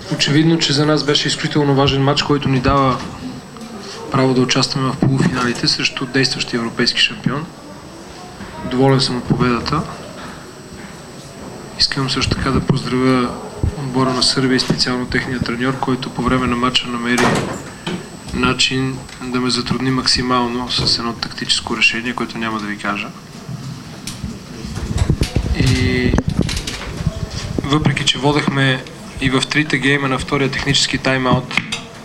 Очевидно, че за нас беше изключително важен матч, който ни дава право да участваме в полуфиналите срещу действащия европейски шампион. Доволен съм от победата. Искам също така да поздравя отбора на Сърбия и специално техния треньор, който по време на матча намери начин да ме затрудни максимално с едно тактическо решение, което няма да ви кажа. И въпреки, че водехме и в трите гейма на втория технически тайм-аут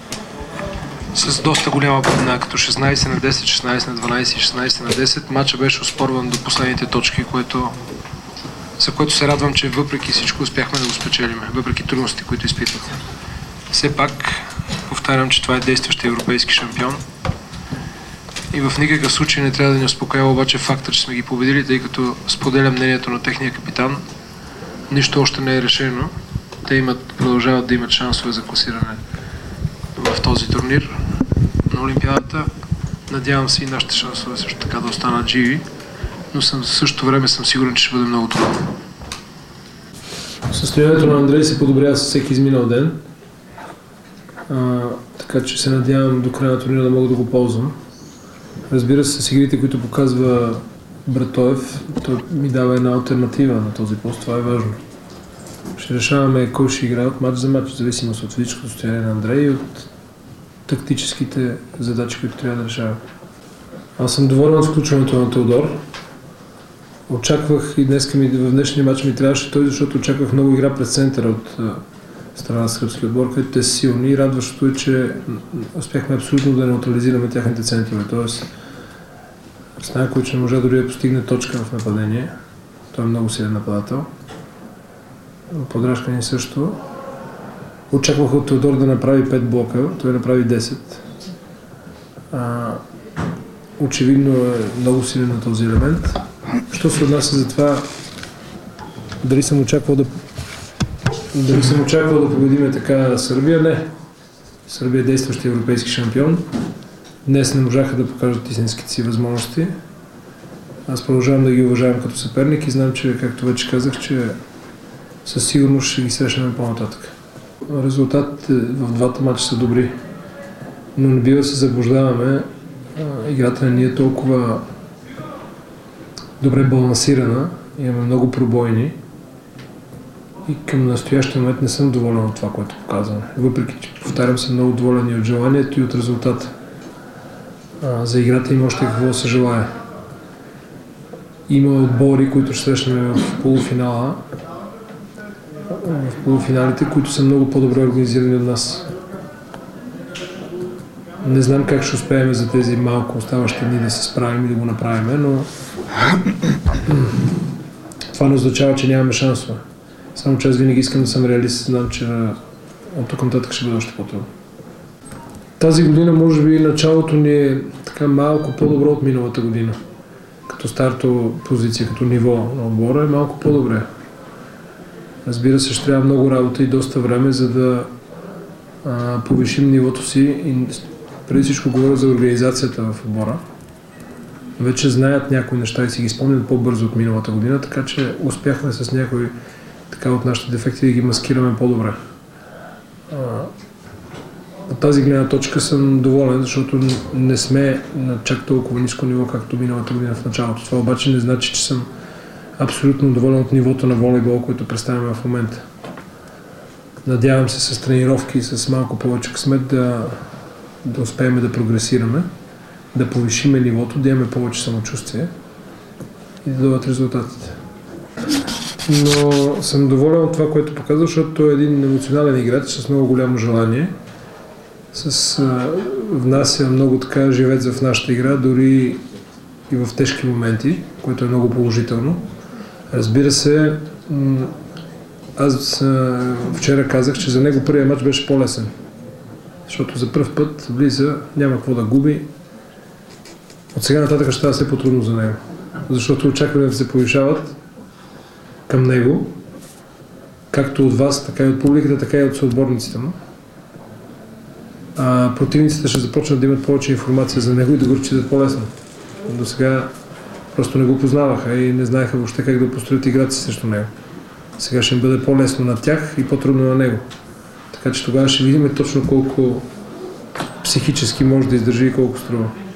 с доста голяма предна, като 16 на 10, 16 на 12 и 16 на 10, матча беше оспорван до последните точки, за което се радвам, че въпреки всичко успяхме да го спечелиме, въпреки трудностите, които изпитвахме. Все пак повтарям, че това е действащия европейски шампион и в никакъв случай не трябва да ни успокоява обаче факта, че сме ги победили, тъй като споделя мнението на техния капитан. Нищо още не е решено. Те продължават да имат шансове за класиране в този турнир на Олимпиадата. Надявам се и нашите шансове също така да останат живи, но в същото време съм сигурен, че ще бъде много трудно. Състоянието на Андрей се подобрява с всеки изминал ден, така че се надявам до края на турнира да мога да го ползвам. Разбира се, с игрите, които показва Братоев, той ми дава една алтернатива на този пост, това е важно. Ще решаваме кой ще играе от матч за матч, в зависимост от физическото състояние на Андрей и от тактическите задачи, които трябва да решава. Аз съм доволен от включването на Теодор. Очаквах и в днешния матч ми трябваше той, защото очаквах много игра през центъра от страна на сръбския отбор, където те са силни и радващото е, че успяхме абсолютно да неутрализираме тяхните центрове. Тоест, Станкович не можа дори да постигне точка в нападение. Той е много силен нападател. Подражкани също. Очаквах от Теодор да направи 5 блока, той направи 10. Очевидно е много силен на този елемент. Що се отнася за това, дали съм очаквал да победиме така Сърбия? Не. Сърбия е действащ европейски шампион. Днес не можаха да покажат истинските си възможности. Аз продължавам да ги уважавам като съперник и знам, че, както вече казах, че със сигурност ще ги срещаме по-нататък. Резултатите в двата матча са добри, но не бива да се заблуждаваме. Играта на ние е толкова добре балансирана, имаме много пробойни и към настоящия момент не съм доволен от това, което показваме. Въпреки, че повтарям, съм много доволен и от желанието и от резултата. За играта има още какво да се желая. Има отбори, които ще срещнем в полуфиналите, които са много по-добре организирани от нас. Не знам как ще успеем за тези малко оставащи дни да се справим и да го направим, но това не означава, че нямаме шансове. Само че аз винаги искам да съм реалист, знам, че от тук нататък ще бъде още по-трудно. Тази година, може би, началото ни е така малко по-добро от миналата година. Като старто позиция, като ниво на отбора е малко по-добре. Разбира се, ще трябва много работа и доста време, за да повишим нивото си и преди всичко говоря за организацията в отбора. Вече знаят някои неща и си ги спомнят по-бързо от миналата година, така че успяхме с някои така от нашите дефекти да ги маскираме по-добре. От тази гледна точка съм доволен, защото не сме на чак толкова ниско ниво, както миналата година в началото. Това обаче не значи, че съм абсолютно доволен от нивото на волейбол, което представяме в момента. Надявам се с тренировки и с малко повече късмет да успеем да прогресираме, да повишиме нивото, да имаме повече самочувствие и да дадат резултатите. Но съм доволен от това, което показва, защото той е един емоционален играч с много голямо желание. Внася много така живец в нашата игра, дори и в тежки моменти, което е много положително. Разбира се, аз вчера казах, че за него първият матч беше по-лесен. Защото за пръв път влиза, няма какво да губи. От сега нататък ще става все по-трудно за него. Защото очакванията се повишават към него, както от вас, така и от публиката, така и от съотборниците му. Противниците ще започнат да имат повече информация за него и да го разчитат по-лесно. До сега просто не го познаваха и не знаеха въобще как да построят играта си срещу него. Сега ще им бъде по-лесно на тях и по-трудно на него. Така че тогава ще видим точно колко психически може да издържи и колко струва.